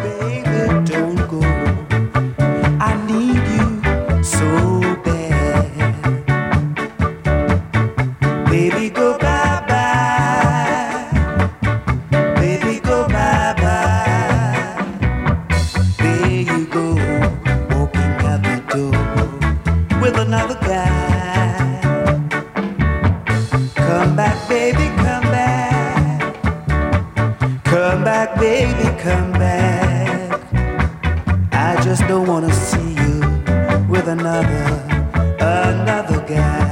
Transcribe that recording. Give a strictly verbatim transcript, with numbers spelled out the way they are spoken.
baby, don't go. I need you so bad. Baby, go bye-bye. Baby, go bye-bye. There you go, walking out the door with another guy. Come back, baby, come back. Come back, baby, come back. I just don't wanna see you with another, another guy.